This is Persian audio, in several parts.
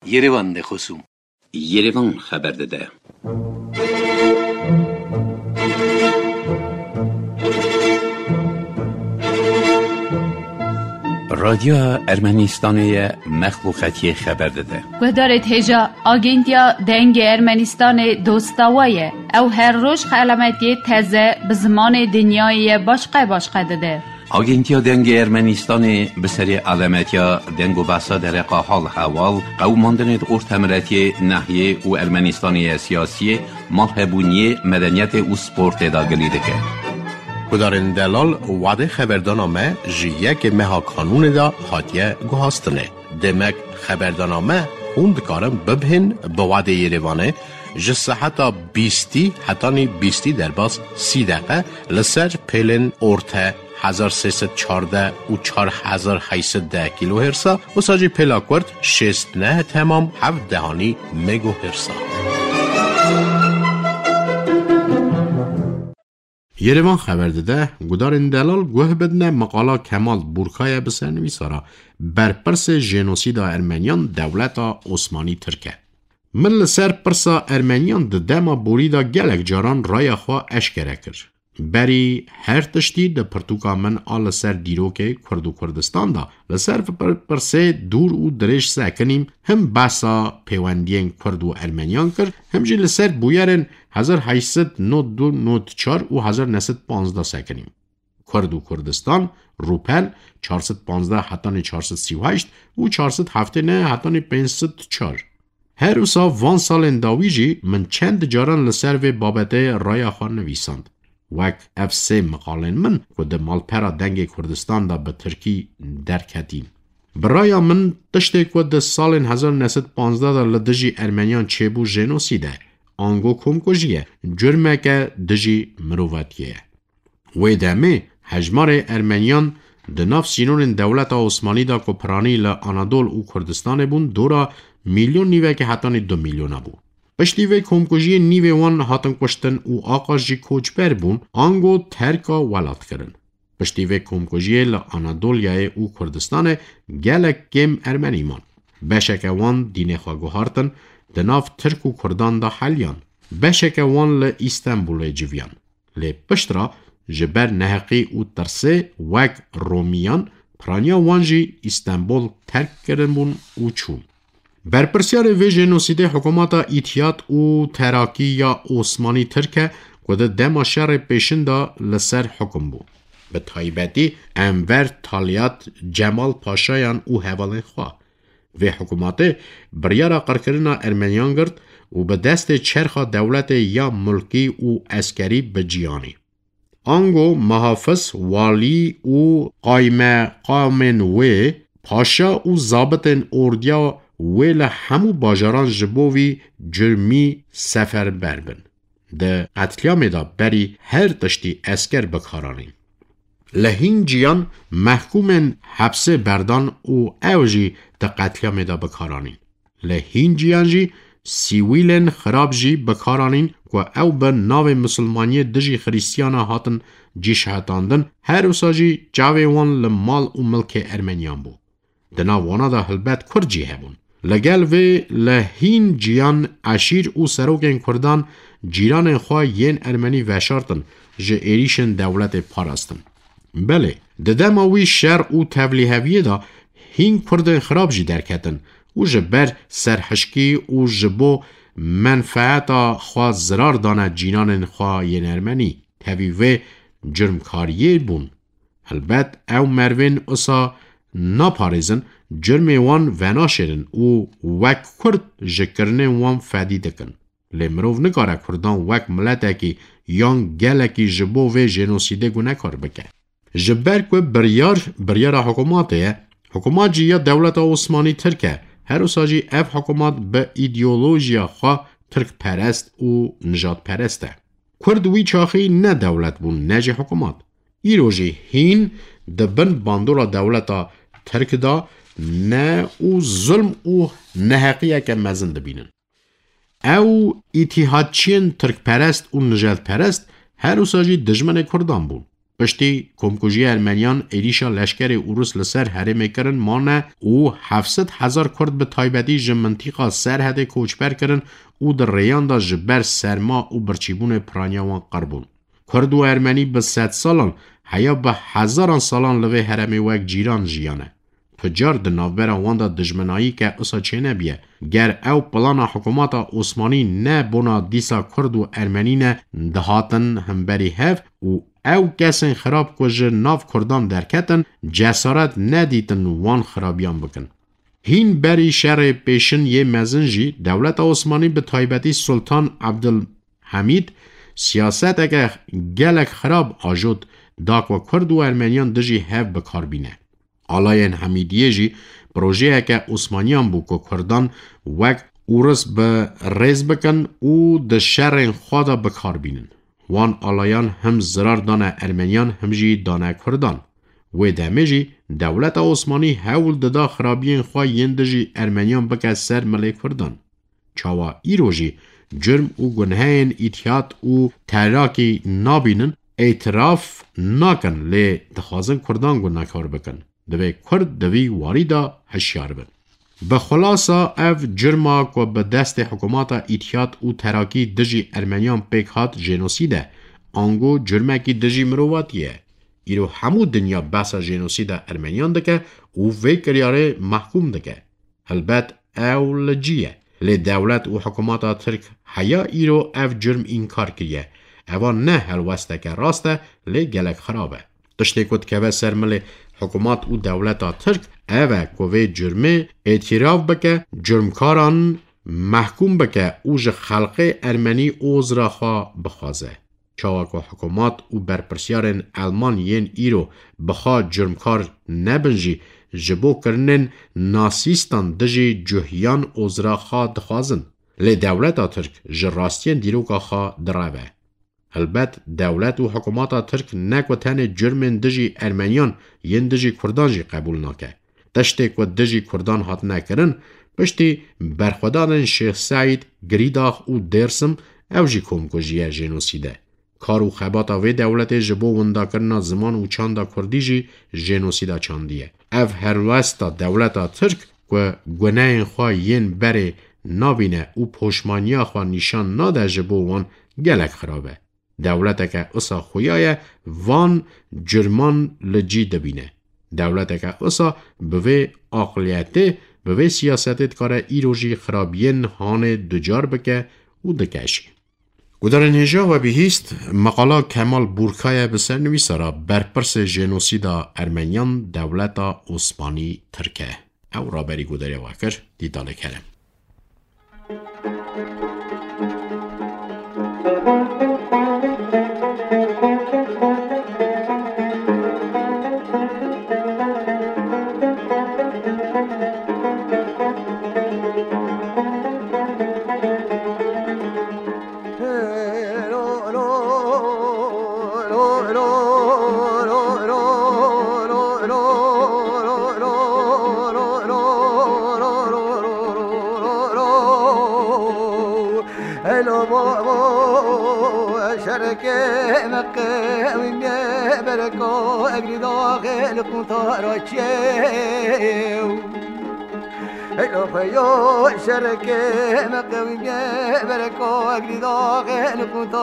Yerevan de خصوم Yerevan خبر داده. رادیو ارمنستان مخلوقاتی خبر داده. گذارت هجا آگنتیا دنگ ارمنستان دوستاویه او هر روز علامتی تازه به زمان دنیای باشقه داده. آگنتیا دنگ ارمنستان به سری علامتیا دنگ و بحثا در حال حوال قوماندن ارتمرتی ناحیه و ارمنستانی سیاسی مالهبونی مدنیت و سپورت داگلیده که کدارن دلال وعده خبردانامه جیه مها قانون دا حاتیه گوهاستنه. دمک خبردانامه خوند کارم ببهن به وعده یریوانه جسه حتی 20 در باز 30 دقیقه لسر پیلن ارته 1314 و 4810 کیلو هرسا و ساجی پیلا کرد 69 تمام 7 دهانی مگو هرسا. یریوان خبر داده گدارن دلال گوه بدنه مقالا کمال بورکای بسنوی سارا برپرس جنوسیدا ارمنیان دولت عثمانی ترکه. من سر پرسا ارمنیان ده دما بوریدا گلک جاران رای خواه اشکره کر. بری هر تشتی ده پرتوکا من آل سر دیروکه کرد و کردستان دا لسر پرسه دور و درش سکنیم هم باسا پیوندین کرد و ارمنیان کر هم جی لسر بویرن 1894 و 1915 سکنیم. کرد و کردستان روپل 415 حتان 438 و 479 حتان 504. هر اوسا وان سال انداویجی من چند جاران لسر و بابته رای خان نویساند. وک اف3 مقالن من که ده مالپرا دنگ کردستان دا به ترکی درکتیم. برای من تشتی که ده سال 1915 دا لدجی ارمنیان چه بو جنوسیده آنگو کمکوژیه جرمه که دجی مروفتیه. و دمه حجمار ارمنیان ده ناف سینون دولت عثمانی دا که پرانی لانادول و کردستان بون دورا میلیون نیوه که حتانی 2 میلیون بو. پشتی وی کمکوژی نیوه وان هاتن کشتن و آقا جی کوچبر بون آنگو ترکا ولاد کرن. پشتی وی کمکوژی لانادولیای او کردستان گلک گم ارمنی مان. بشک وان دین خواگو هارتن دناف ترک و کردان دا حلیان. بشک وان ل استانبول جویان. لی پشترا جبر نهقی و ترسه وگ رومیان پرانیا وانجی استانبول ترک کرن بون و چون. برپرسیار وی جنوسیده حکومت ایتیاد و تراکی یا عثمانی ترکه که ده دما شر پیشن دا لسر حکم بو. به تایبتی انور تالیات جمال پاشایان او حوالن خواه. وی حکومت بریارا قرکرنا ارمنیان گرد و به دست چرخ دولت یا ملکی و اسکری بجیانی. آنگو محافظ والی و قامن وی پاشا و ضابطن اردیا ویل همو باجاران جبوی جرمی سفر بربن. ده قتلیام دا بری هر تشتی اسکر بکارانیم. لهین جیان محکومن حبسه بردان او اوجی ده قتلیام دا بکارانیم. لهین جیان جی سیویلن خراب جی بکارانین که او به ناو مسلمانی دجی خریستیانا هاتن جی شهتاندن هر وساجی جاوی وان لمال و ملک ارمنیان بو. ده ناوانا دا حلبت کرد جی هبون. لگل و لهین جیان عشیر و سروکن کردان جیران خواه ین ارمنی وشارتن جه ایریشن دولت پاراستن. بله، ددماوی شر و تولیهویه دا هین کردن خراب جی درکتن و جه بر سرحشکی و جبو منفعتا خواه زرار دانه جینان خواه ین ارمنی تویوه جرمکاریه بون. البته او مروین اصا نپاریزن جرمی وان وناشرن و وک کرد جکرنه وان فدی دکن. لمروف نکاره کردان وک ملته کی یان گله کی جبو و جنوسیده گو نکار بکه. جبر که بریار حکوماته حکومات جیا دولت عثمانی ترکه هر ساجی اف حکومات به ایدئولوژیا خواه ترک پرست و نجات پرسته. کرد وی چاخی نه دولت بون نجی حکومات. ایروژی هین دبن باندورا دولتا ترک دا نه او ظلم او نهقیه که مزن دبینن. او اتحادچین ترک پرست و نجات پرست هر ساجی دجمن کردان بون. پشتی کمکوژی ارمنیان ایریشا لشکر اوروس لسر حرم کرن مانه او 700,000 کرد به تایبتی جمنطیقا سرحد کوچبر کرن او در ریان دا جبر سرما او برچیبون پرانیاوان قربون. کرد و ارمنی به 100 سالان هیا به 1000 سالان لوه حرم وک جیران جیانه. تجار د ناوبرا واندا دجمنایی که اسا چینه بیه گر او پلانا حکومات عثمانی نه بنا دیسا کرد و ارمنی نه دهاتن همبری هف و او کسین خراب کجه ناف کردان درکتن جسارت ندیتن وان خرابیان بکن. هین بری شر پیشن یه مزنجی دولت عثمانی به تایبتی سلطان عبدالحمید سیاست اگه گلک خراب آجود داک و کرد و ارمنیان دجی هف بکار بینه. آلاین حمیدیه جی پروژه که عثمانیان بو که کردان وک اورس به ریز بکن او ده شر خوادا بکار بینن. وان آلایان هم زرار دانه ارمنیان هم جی دانه کردان. و دمه جی دولت عثمانی حول ددا خرابین خواه ینده جی ارمنیان بکه سر ملی کردان. چاوا ایرو جی جرم او گنهین اتحاد او تحراکی نابینن اعتراف ناکن لی دخوازن کردان گو نکار بکن. دوی کرد دوی واریدا هشیار بن. به خلاصا اف جرما که به دست حکومات اتحاد او تراکی دجی ارمنیان پیک هات جنوسیده آنگو جرمه کی دجی مرواتیه. ایرو همو دنیا بحثا جنوسید ارمنیان دکه او وی کریاره محکوم دکه. البت او لجیه. لی دولت و حکومات ترک حیا ایرو اف جرم انکار کریه. اوان نه هلوسته که راسته لی گلک خرابه. تشتی کد که سرمل حکومت و دولت ترک اوه کوه جرمه اعتراف بکه جرمکاران محکوم بکه اوج خلق ارمنی اوز را خواه بخوازه. چاوکو حکومت و برپرسیارن علمان ین ایرو بخواه جرمکار نبنجی جبو کرنن ناسیستان دجی جوهیان اوز را خواه دخوازن. لی دولت ترک جراستین دیروکا خواه دراوه. البته دولت و حکومات ترک نکو تن جرمن دجی ارمنیان ین دجی کردان جی قبول نکه. تشتی که دجی کردان هات نکرن پشتی برخودان شیخ سعید گریداخ و درسم او جی کمکوژی جنوسیده. کارو خباتا و دولت جبو وندا کرنا زمان و چاندا کردی جی جنوسیده چاندیه. او هر وستا دولت ترک که گناه خواه ین بره نابینه و پشمانیا خواه نشان ناده جبو وان گلک خرابه. دولت که اصا خویای وان جرمان لجی دبینه. دولت که اصا به عقلیته به سیاستت کاره ایروژی خرابین هان دجار بکه و دکشی. گودار نجا و بهیست مقاله کمال بورکای بسر نویسارا برپرس جنوسیدا ارمنیان دولت عثمانی ترکه. او را بری گوداری واکر دیداله کرم. شركة مقوية بركو أجري داخل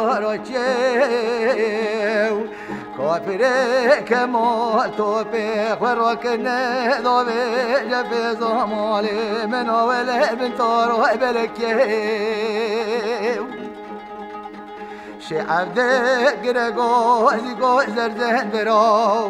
كنتاراتشيو كافرة كمال توبيخ وراكنا ضابي جفي زمالي من أول بنتارو بلكيو شي عبدك جرقو زيقو زرزن براو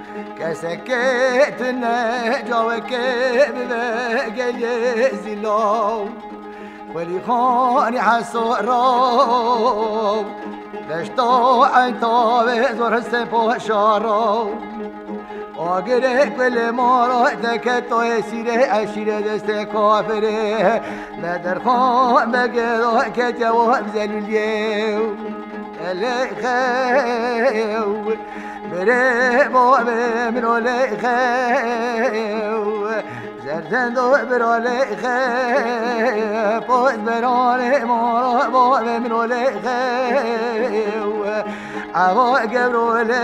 كسكت النجاوك ببقل يزيلو ولي خاني حسو راو دشتو عينتو بزور السفو شارو وقرق بالمارو تكتو يسيري عشيري دستي كافري بدر خان بقضو كتو بزلو اليو اللي خيو بريبو منو لي خيو زرزند و براله خیل پاس براله مارا با ممروله خیل عوا قبروله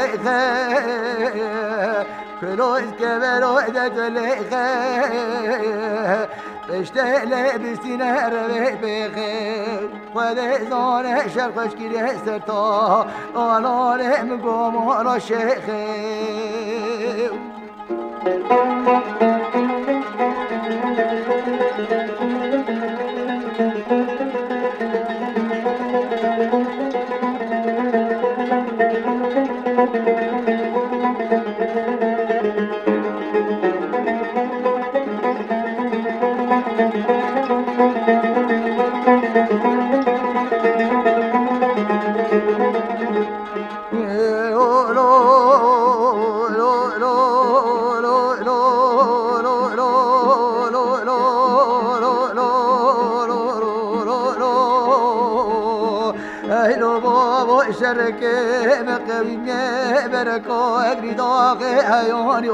خیل کلوز که براده توله خیل بشته لبستینه روی بخیر خود زانه شرخش گیره سرتا آلانه مگم آلا شیخه شركة مقوية بركة أجري داغي عيوني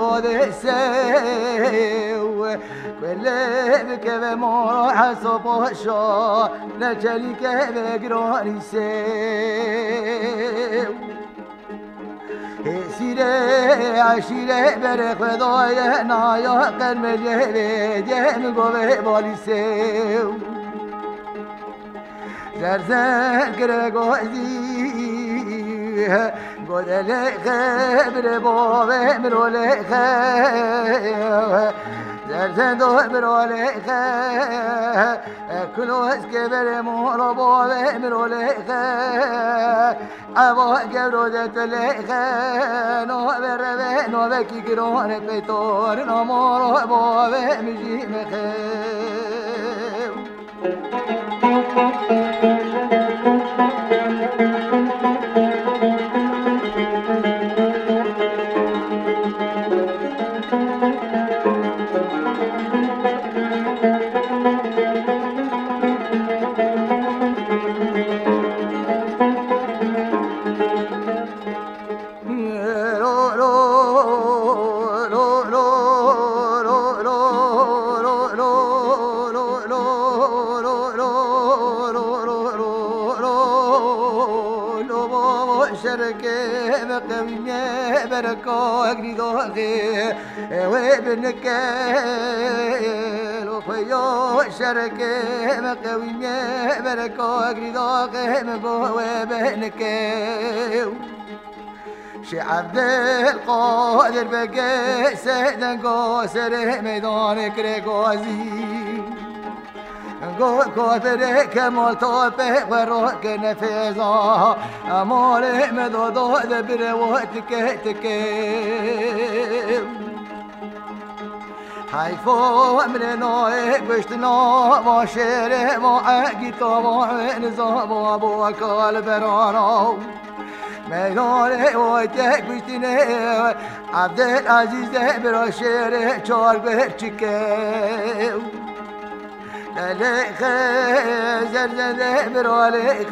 ودسيو كل بكبه ما حسب شا نجلي كبه جراني سيو سيرة عشيرة برق ضايع نايا قرم الجهد يهم قوة بالي سيو زرزن كرقوزي قد خبر بابه مرول زرزن دور مرول كلوز كبر مورا بابه مرول عوا قبرو دتلخ نو بربه نو بكي قرون بيتور نو مورا بابه مجي مخيو بركة أجري داغي وبنكال وخيا شركة مقوية بركة أجري داغي مقوى بنكال شي عبد القادر بقى سيدنا قاسر ميدان كريغازي قول كافر كمال طابق وراك نفذا أمال مدودا دبر وقتك تكيم حيفو أمرنا قشتنا وشير وعقيتا ونظام وابوك البرانا ميدان وقتك قشتنا عبد العزيز براشير چار بچكيم لخ زرزن برالخ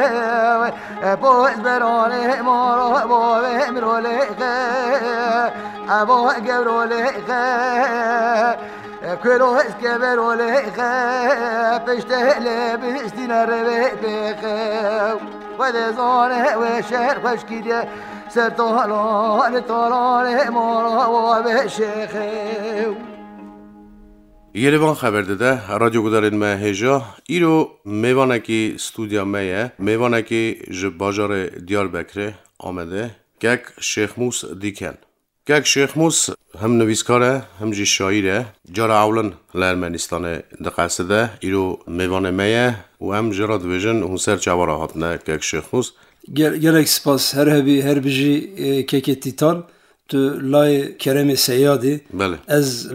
بوز برالخ مارا بابه مرالخ عوا قبرالخ كروز كبرالخ پشته لبستین روی بخو خود زانه و شهر خشکیده سر طالان مارا بابه شیخو یروان خبر داده رادیو گذارید ما هجا ایرو میوانه که استودیا میه میوانه که بازار دیاربکر آمده که شیخ موس دیکن که شیخ موس هم نویسکاره هم جی شاعره جارا اولن لارمنستان دقیقه ایرو میوانه میه و هم جراد ویژن اون سر چوارا هاتنه که شیخ موس گلک سپاس هر بجی که تیتان تو لای کرم سیادی بله از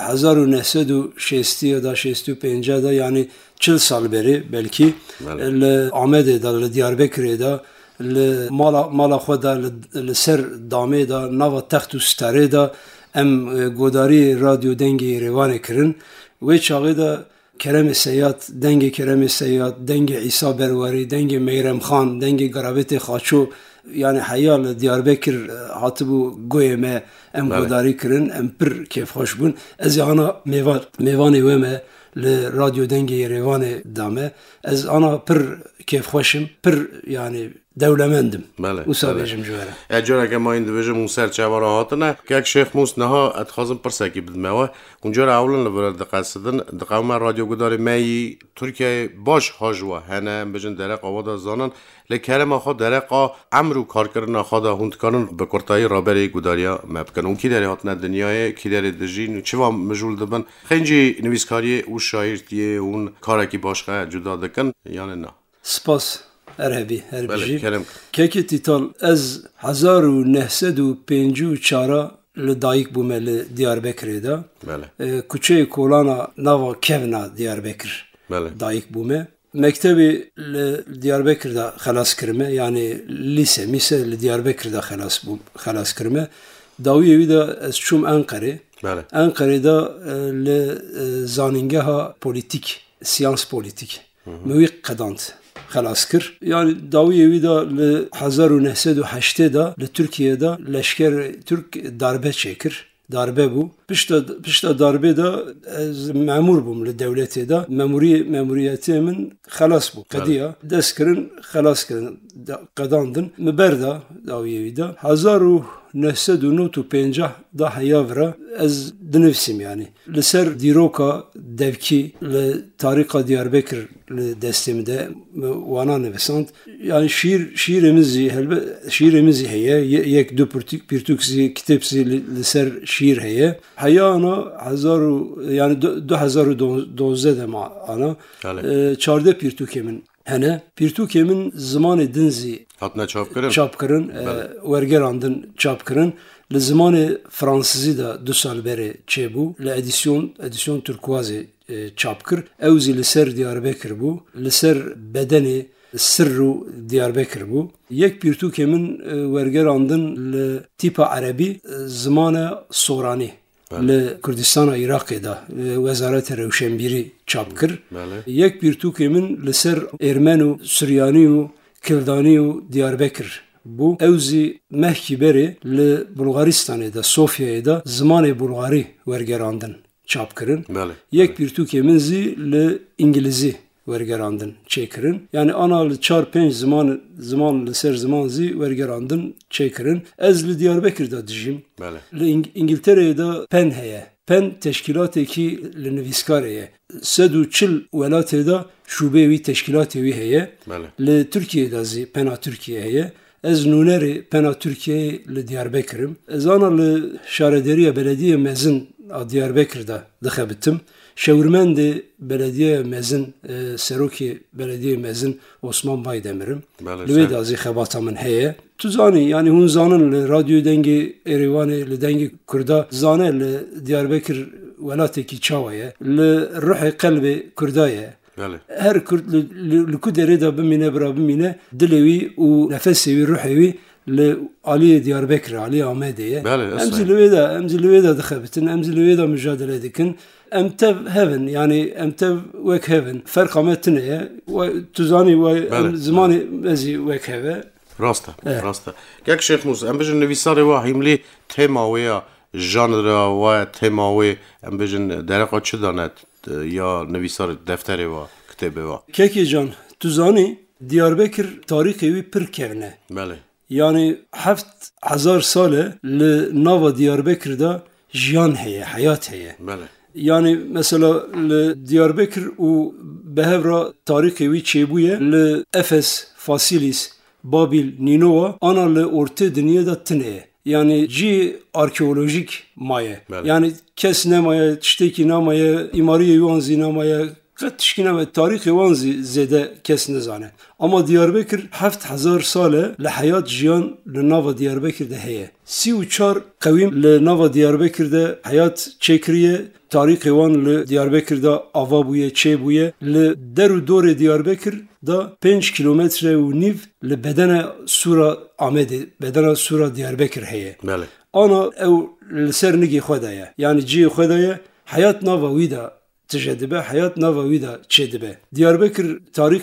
1965 دا یعنی 40 سال بری بلکی آمده دا دیاربکر دا مالا خود دا سر دامه دا نوا تخت و ستاره دا ام گوداری رادیو دنگی روانه کرن و چاقی دا کرم سیاد دنگ عیسی برواری دنگ میرم خان دنگ گرابت خاچو yani hayal Diyarbakır hatibu goyeme em godari kirin em pir keyf hoş bun. Ez ana mevane veme le radyo denge Yerevan'e dame. Ez ana pir keyf hoşum, pir yani devlemendim. Usa bejim jwara. اجرا که ما این دویژه مون سر چوار هاتنه که یک شیخ موس نها اتخاذم پرسکی بدمه اونجا را اولن لبرد قصدن دقیقا رادیو گداری می ترکیه باش هاجوه هنه بجن درق آوادا زانن لکرم آخوا درق امرو کار کردن آخوا دا هوند کارن به کرتایی رابری گداریا مبکن اون کی داری هاتنه دنیای کی داری دجین چه وام مجول دبن خینجی نویسکاری او شاعرتیه اون کارکی باشخه جدا دکن یعنی نه سپاس Erhebi, herbiji. Keki tital ez 1954 li dayık bûme li Diyarbekirê de. Kuçeyê Kolana nava Kevna Diyarbekir dayık bûme. Mektebê li Diyarbekir'de xelas kirime, yani lise li Diyarbekir'de xelas kirime. Dawiyê wî de ez çûm Enqerê. Enqerê'de li zanîngeha politik, siyans politik. Me wî qedand. خلاص کر یعنی داویه ویدا ل 1980 دا ل ترکیه دا لشکر ترک darbe çekir. Darbe bu. Pişta darbe da memur bum li devleti da memuriyetimin xalas bu. Kadiya deskirin xalas kirin qadandın. Müberda daviye vida 1950 da hayavra ez dinivsim yani. Li ser diroka devki li tarika Diyarbakır li destemde wana nivesand. Yani şiirimizi heye yek du pirtüksi kitapsi li ser şiir heye. Hayana yani 2012 de ma ana çarde pirtükemin hene pirtükemin zamanı dinzi hatna çapkırın vergerandın çapkırın le zamanı Fransızı da 2 sal beri çebu le edisyon turkuazı çapkır evzi li ser Diyarbakır bu li ser bedeni sırru Diyarbakır bu yek pirtükemin vergerandın le tipa Arabi zamanı Sorani li Kurdistana Irak'da Vezaret-i Revşenbiri çapkır. Yek pirtükemin li ser Ermenu, Süryaniyu, Kildaniyu Diyarbakır. Bu evzi mehkiberi li Bulgaristan'da, Sofya'da zamanı Bulgari vergerandın çapkırın. Yek pirtükemin zi li İngilizi vergerandın çekirin. Yani analı 4-5 zaman li ser zaman zi vergerandın çekirin. Ez li Diyarbakır'da dijim. Li İngiltere'de PEN heye. PEN teşkilateki li nivîskareye. 140 welatê da şubevi teşkilatê heye. Li Türkiye'de zi PENA Türkiye heye. Ez nûnerê PENA Türkiye'ye li Diyarbakır'ım. Ez ana li Şarederiya Belediye Mezin a Diyarbakır'da dixebitim. Şevrmendi belediye mezin Seroki belediye mezin Osman Baydemir'im. Lüveyde azî xebatamın heye. Tu zanî yani hun zanın li radyo dengi Erivanê li dengi Kurda zane li Diyarbakır welateki çawaye li ruhê qelbê Kurdaye. Her Kurd li ku derê de bimîne bira bimîne dilê wî û nefesê wî ruhê wî li Aliyê Diyarbakır Aliyê Amedê em zî lüvêda dixebitin em zî lüvêda mücadele dikin. Emtev hevin yani emtev wek hevin ferqa me tune tu zanî zimanê mezî wek heve rasta gek Şeyh Musa em bijin nivîsarê wa hîmlî tema wê ya janra wa tema wê em bijin dereqa çi danet ya nivîsar defterê wa kitêbê wa kekê can tu zanî Diyarbakır tarîxê wî pir kevne yani 7000 sale li nava Diyarbakır'da jiyan heye hayat heye yani mesela Diyarbakır u behevra tarîxê wî çêbûye li Efes, Fasilis, Babil, Ninova ana li ortê dinyada tineye. Yani cî arkeolojik maye. Yani kes nemaye, tiştekî namaye, îmariyê wan zî namaye, qet tişkî namaye, tarîxê wan zî zêde kes nizane. Ama Diyarbakır 7000 sale li hayat jiyan li nava Diyarbakır'da heye. 34 qewîm li nava Diyarbakır'da hayat çêkiriye. Tarîxê wan li Diyarbakır'da ava bûye, çê bûye. Li der û dorê Diyarbakır'da 5 kilometre û nîv li bedena Sûra Amedê, bedena Sûra Diyarbakır heye. Ana ew li ser nigê xwe de ye. Yani ciyê xwe de ye. Hayat nava wî de tijedibe hayat nava wî da çedibe. Diyarbakır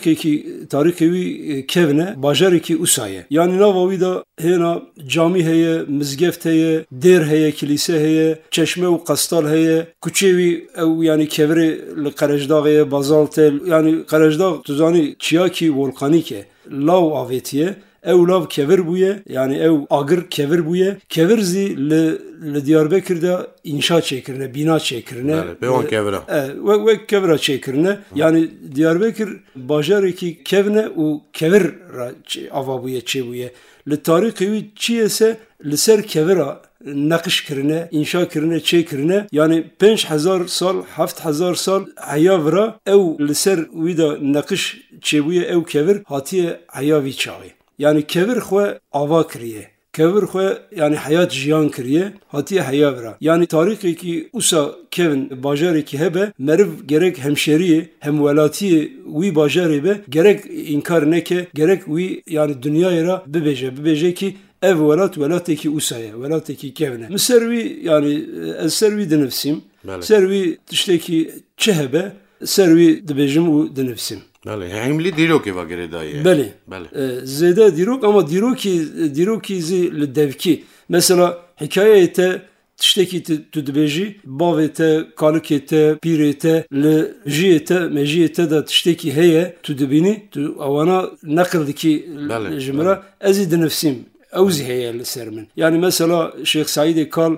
tarîxê kevne bajarekî Usaye. Yani nava wî da hêna camî heye, mizgeft heye, dêr heye, kilîse heye, çeşme û qastal heye, kuçê wî ew yani kevirê li Qerejdağê bazalt e, yani Qerejdağ tu zanî çiyakî volkanîk e. Law avêtiye. Ew lav kevir bûye, yani ew agir kevir bûye. Kevir zî li Diyarbekir'de inşa çêkirine, bina çêkirine. Bewan kevira. Ve kevira çêkirine. Yani Diyarbekir bajarekî kevne û kevir ava bûye, çê bûye. Li tarîxê wî çi ise li ser kevira nakış kirine, inşa kirine, çê kirine. Yani 5000 sal, 7000 sal heya vira ew li ser wî da nakış çêbûye ew kevir hatiye heya wî çaxê. Yani kevir xwe ava kiriye. Kevir xwe yani hayat jiyan kiriye hatiye heya vira. Yani tarîxekî usa kevin bajarekî hebe meriv gerek hemşeriye hem welatiye wî bajarê be gerek inkar neke gerek wî yani dünyaya ra bibêje ki ev welatekî Usa'ye, welatekî kevne. Mi ser wî yani ez ser wî dinivîsim. Ser wî tiştekî çi hebe ser wî dibêjim û dinivîsim. Hemli dîrokê vagirê daye. Belê. Zêde dîrok ama dîrokî zî li devkî. Mesela hikayeyê te tiştekî tu dibêjî, bavê te, kalikê te, pîrê te, li jiyê te, mejiyê te de tiştekî heye, tu dibînî, tu ewana neqil dikî ji min re, ez ê dinivîsim. Ew zî heye li ser min. Yani mesela Şeyx Saîdê Kal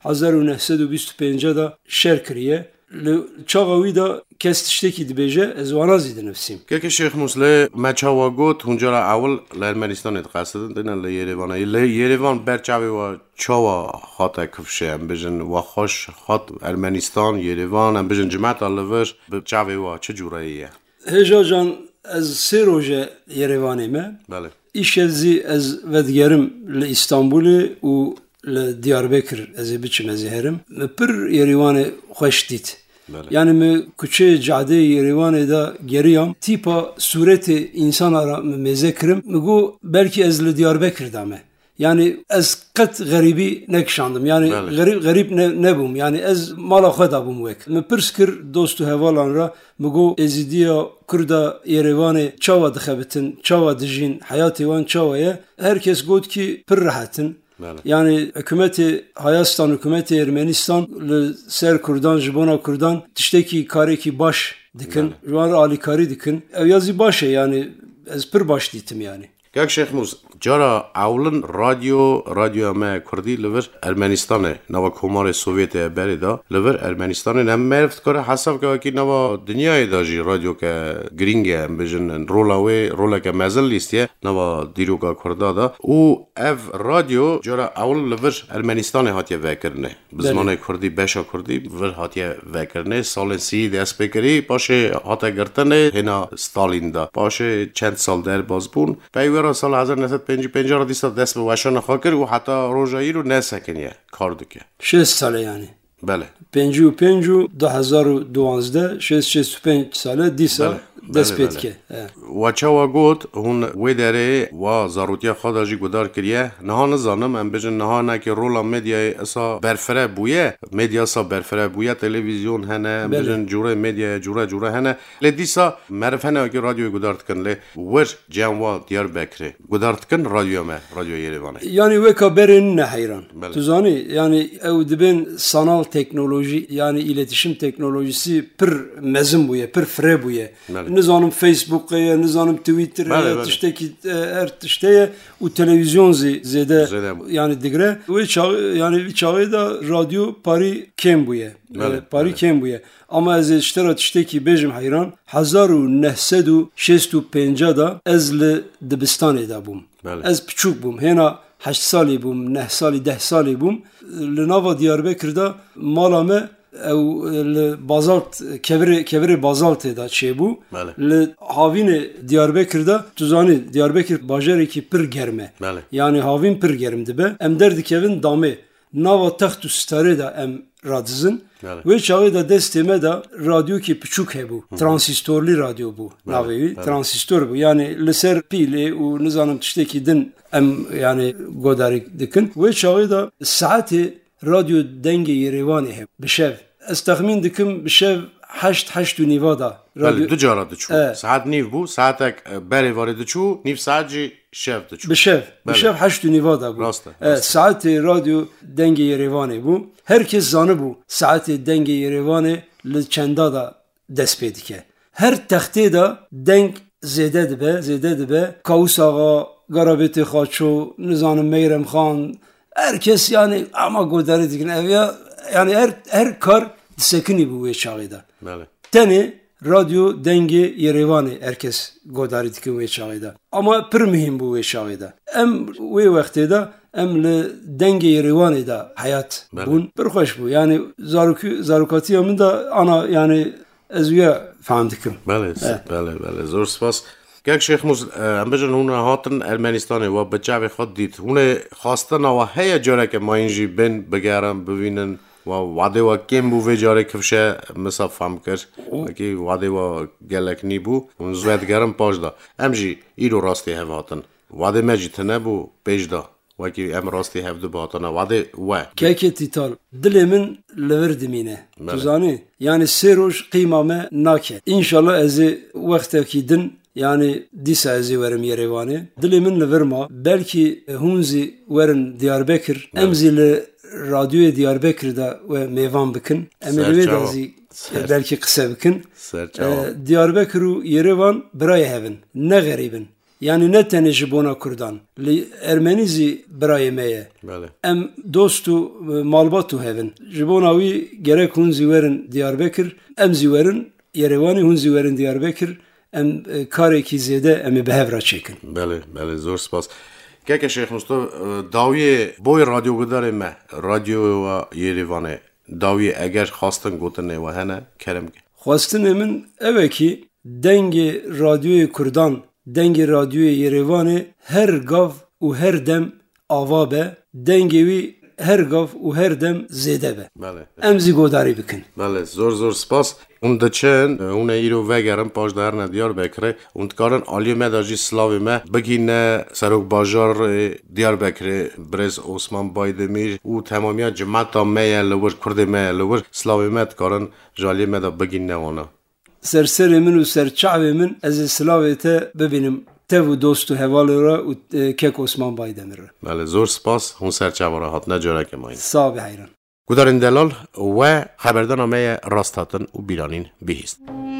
1925 da şer kiriye. Li çaxa wî da kes tiştekî dibêje ez wana zî dinivîsim. Keke Şeyx Muslê me çawa got huncara awil li Ermenistanê dixwastin dîne li Yerêvanê. Li Yerêvan ber çavê we çawa hate kifşe em bijin we xweş hat Ermenistan, Yerêvan em bijin cemata li vir bi çavê we çi cûreyî ye? Hêja can ez sê roje Yerêvanê me. Îşev zî ez vedigerim li İstanbulê û li Diyarbekir ez ê biçim ez ê herim. Me pir Yerêvanê xweş dît. Yani me kuçê cadeyê Yerêvanê da geriyam tîpa sûretê insana ra me mêze kirim. Me got belkî ez li Diyarbekir da me. Yani ez qet gerîbî nekişandim. Yani gerîb nebûm. Yani ez mala xwe da bûm wek. Me pirs kir dost û hevalan ra me got êzîdiya Kurda Yerêvanê çawa dixebitin, çawa dijîn, hayatê wan çawa ye. Herkes got ki pir rahatin. Yani hükümeti Hayastan, hükümeti Ermenistan li ser Kurdan, jibona Kurdan tiştekî karekî baş dikin, jwan alîkarî dikin. Ev yazî baş e yani ez pir baş dîtim yani. Gek Şeyx Mus, cara awlin radyoya me Kurdî li vir Ermenistanê nava Komarê Sovyetê berê da li vir Ermenistanê em meriv dikare hesab ke wekî nava dinyayê da jî radyoke girîng e em bijin rola wê roleke mezin lîstiye nava dîroka Kurda da û ev radyo cara awil li vir Ermenistanê hatiye vekirinê. Bi zimanê Kurdî beşa Kurdî vir hatiye vekirinê salên sî dest pê kirî paşê hate girtinê hêna Stalîn da paşê çend sal derbas bûn peyvera sal 1955 را دیستا دست به وشان خاکر و حتی روژایی رو نسکنیه کار دکه 6 ساله yani. بله 55 2012 65 ساله دیسا دست پید که و چاوا گوت هون وی داره و ضرورتی خدا جی گدار کریه نه نزانم ام بجن نه نه که رولا مدیا اسا برفره بویه مدیا اسا برفره بویه تلویزیون هنه بجن جوره مدیا جوره هنه لدیسا معرفنه که رادیو گدارت کن ل ور جانوا دیار بکره گدارت کن رادیو ما رادیو یریوانه yani vekaberin ne hayran tuzani yani ev dibin sanal teknoloji yani iletişim teknolojisi pir mezin buye pir fre buye nizanım Facebook'a nizanım Twitter'a tişteki her tişteye u televizyon zede yani digre ve yani çağı da radyo pari kem buye pari kem buye ama ez iştera tişteki bejim hayran 1965 da ezli dibistane da bum ez küçük bum hena 8 سالی بوم 9 سالی 10 سالی بوم لناوا دیاربکردا مالامه او بازالت کevre bazalt da çebu le havine Diyarbakır'da tuzani Diyarbakır bajareki pir germe yani havin pir germdi be em derdi kevin dame nava taxtu stare da em radzın ve çağı da desteme da radyo ki küçük hebu transistorli radyo bu navi transistor bu yani leser pili u nizanım tişteki din em yani godarik dikin ve çağı da saati radyo denge Yerevani hep bişev استخمین دکم بشه 8 و نیوا دا بله دو جارا دچو ساعت نیو بو ساعت بری وارد چو نیو ساعت جی شف دچو بشف 8 و نیوا دا بو ساعت رادیو دنگ یریوانه بو herkes zanı bu saati denge Yerevan'ı çenda da dest pedike her texte da denk zede be Kavus Ağa Garabeti Xaço Nizanım Meyrem Xan herkes yani ama godari dikin evya yani her kar sekini bu veçağıda teni radyo denge Yerevan'ı herkes godari dikin veçağıda ama pir mühim bu veçağıda em ve vaktida em le denge Yerevan'ı da hayat bun bir hoş bu yani zarukatiyamın da ana yani ezüya fahmdikim bale zor spas Gek Sheikh Muz em bejin hune hatin Ermenistanê wa bi çavê xwe dît hûnê xastina wa heye careke mayîn jî bên bigerin bivînin wa wadê wa kêm bû vê carê kifşe misaf fam kir wekî wadê wa gelek nîbû hûn zwe digerin paş da em jî îro rastî hev hatin wadê me jî tune bû pêş da wekî em rastî hev dibû hatina wadê we kekê tîtal dilê min li vir dimîne tu zanî yani sê roj qîma me nake înşallah ez ê wextekî din yani dîsa ez ê werim Yerevanê dilê min li vir ma belkî hûn zî werin Diyarbekir em zî li radyoyê Diyarbekir da we mêvan bikin em ê li wê de zî belkî qise bikin Diyarbekir û Yerevan birayê hevin ne gerîbin yani ne tenê ji bona Kurdan li Ermenî zî birayê me ye em dost û malbat û hevin ji bona wî gerek hûn zî werin Diyarbekir em zî werin Yerevanê hûn zî werin Diyarbekir em karekî zêde em ê bi hev re çêkin bele zor spas Geke Şeyh Mustafa dawiyê boy radyogudarê me radyoya Yerevanê dawiyê eger xastin gotinê we hene kerem ke xwastinê min ew e kî dengê radyoyê Kurdan dengê radyoyê Yerevanê her gav û her dem ava be dengê wî her gav û her dem zêde be em zî godarî bikin bele zor spas hûn diçin hûn ê îro vegerin paş de herne Diyarbekirê hûn dikarin aliyê me da jî silavê me bigîne Serokbajarê Diyarbekirê Birêz Osman Baydemîr û temamiya cemata me ye li wir Kurdê me ye li wir silavê me dikarin ji aliyê me da bigîne wana serserê min û serçavê min ez ê silavê te bibînim tev û dost û hevalê re û kek Osman Baydemîr re bele zor spas hûn serçava re hatine careke mayîn sağ be heyran Gudarên delal we xeberdana me ye rast hatin û bîranîn bihîst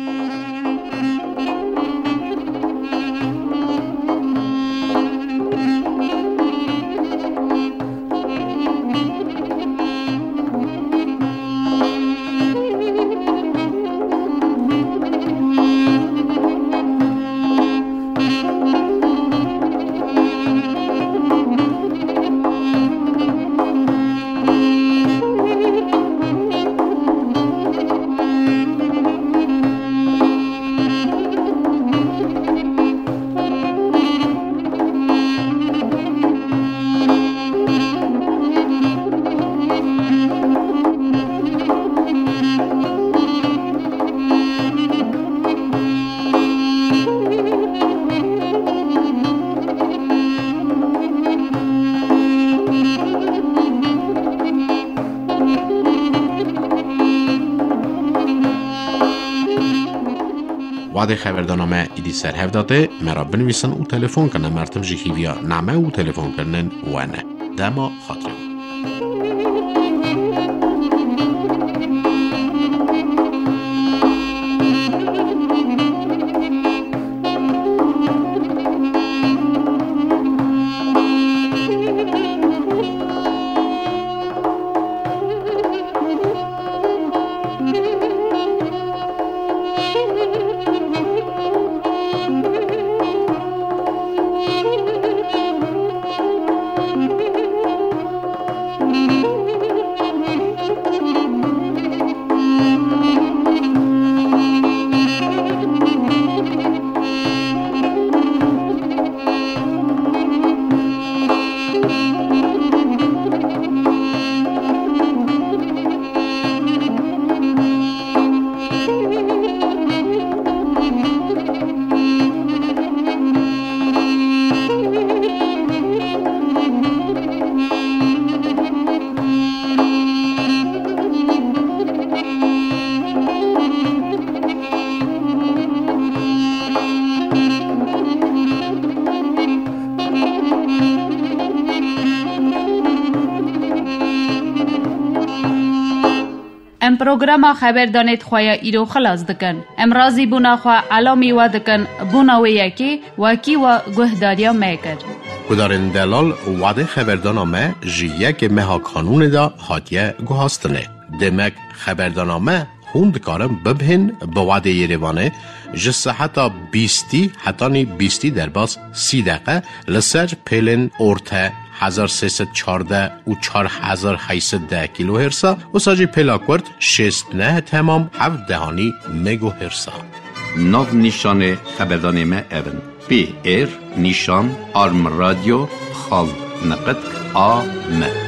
وعده خبردانامه ایدی سر هفداده مرا بنویسن و تلفن کنن مرتم جیخیویا نامه و تلفن کنن وانه دما خاطرم پروگرام خبردانت خواه ایرو خلاص دکن. امرازی بونا خواه علامی و دکن بونا و یکی وکی و گهداریا میکر. کدارن دلال وعده خبردانامه جیه که مها کانون دا هاتیه گوهاستنه. دمک خبردانامه خوند کارم ببهن به وعده یریوانه جسه حتی 20 در باز 30 دقیقه لسر پیلن ارته 1314 و 4810 کیلو هرسا و ساجی پلاکورد 69 تمام 7 دهانی مگو هرسا. ناو نیشان خبردانامه اون پی ایر نیشان آرم رادیو خال نقد آم